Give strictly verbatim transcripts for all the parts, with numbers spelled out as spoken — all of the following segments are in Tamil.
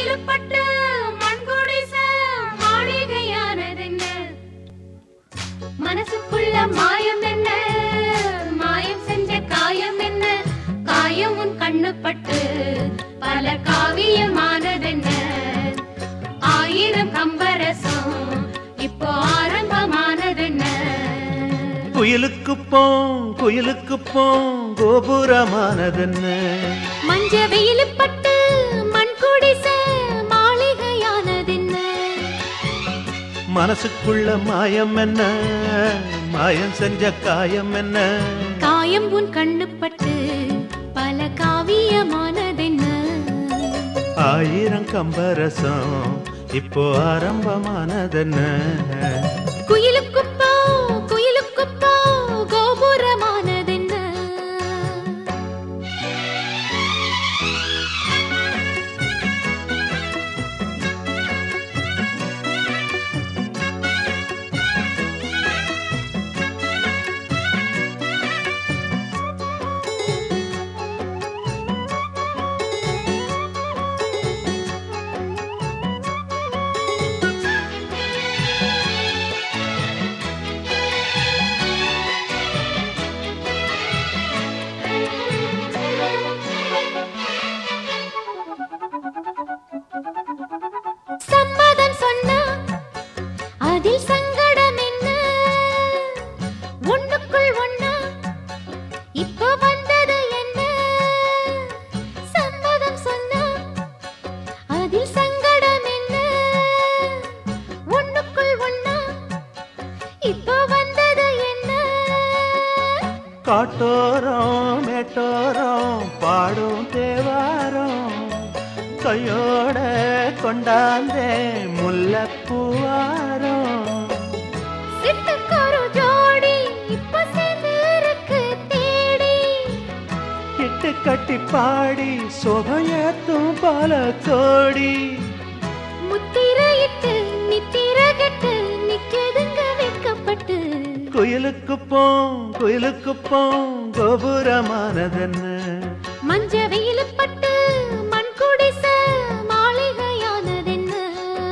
வெயிலுப்பட்டு மண்குடிச மாளிகையானதென்ன மனசுக்குள்ள மாயம் என்ன மாயம் செஞ்ச காயம் என்ன காயம் உன் கண்ணுப்பட்டு பல காவியமானதென்ன ஆயிரம் கம்பரசம் இப்போ ஆரம்பமானதென்ன குயிலுக்கு போம் குயிலுக்கு போம் கோபுரமானதென்ன மஞ்ச வெயிலுப்பட்டு மண்குடிச மாளிகையானதென்ன மனசுக்குள்ள மாயம் என்ன மாயம் செஞ்ச காயம் என்ன காயம் உன் கண்ணுப்பட்டு பல காவியமானதென்ன ஆயிரம் கம்பரசம் இப்போ ஆரம்பமானதென்ன குயிலுக்கு போ குயிலுக்கு போ கோபுரமானதென்ன சம்மதம் சொன்னா அதில் சங்கடம் என்ன ஒண்ணுக்குள் ஒண்ணா இப்போ வந்தது என்ன சம்மதம் சொன்னா அதில் சங்கடம் என்ன ஒண்ணுக்குள் ஒண்ணா இப்போ வந்தது என்ன காட்டோரம் மேட்டோரம் பாடும் தேவாரம் கையோட கொண்டாந்தே முல்லைப்பூவாரம் சிட்டுக்கொரு ஜோடி இப்ப சேர்ந்திருக்கு தேடி இட்டு கட்டி பாடி சோபையத்தும் பல கோடி முத்திரையிட்டு நித்திரகட்டு நிக்கதுங்க வைக்கப்பட்டு குயிலுக்கு போம் குயிலுக்கு போம் கோபுரமானதென்ன மஞ்ச வெயிலுப்பட்டு மண்குடிச மாளிகையானதென்ன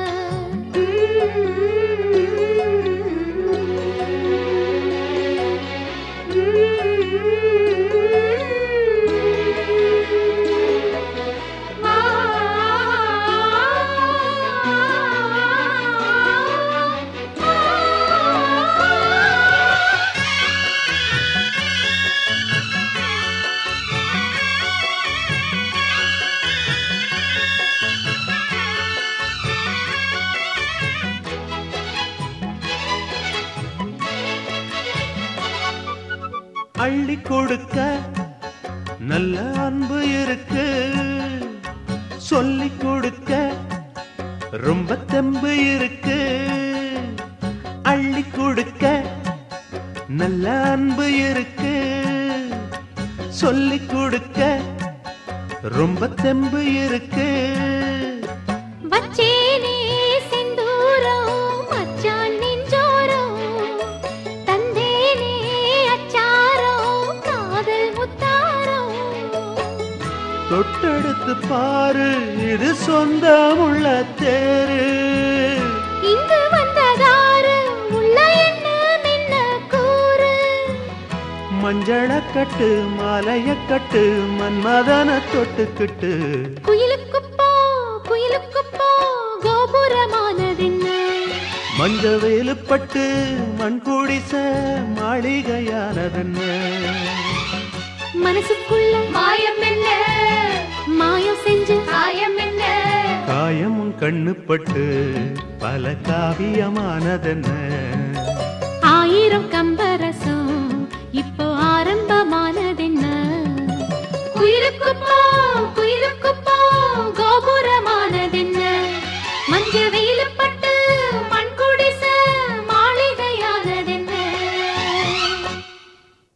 அள்ளி கொடுக்க நல்ல அன்பு இருக்கு சொல்லி கொடுக்க ரொம்ப தெம்பு இருக்கு அள்ளி கொடுக்க நல்ல அன்பு இருக்கு சொல்லி கொடுக்க ரொம்ப தெம்பு இருக்கு வச்சேனே செந்தூரம் மச்சான் நெஞ்சோரம் தந்தேனே அச்சாரம் காதல் முத்தாரம் தொட்டெடுத்து பாரு இது சொந்தமுள்ள தேரு இங்கு வந்ததாரு உள்ள என்ன மின்ன கூறு மஞ்சள கட்டு மாலைய கட்டு மன்மதன தொட்டுக்கிட்டு குயிலுக்கு போ குயிலுக்கு போ கோபுரமானதென்ன மஞ்ச வேலுப்பட்டு மண்குடிச மாளிகையானதென்ன மனசுக்குள்ள மாயம் என்ன மாயம் செஞ்சு காயம் என்ன காயம் உன் கண்ணுப்பட்டு பல காவியமானதென்ன ஆயிரம் கம்பரசம் இப்போ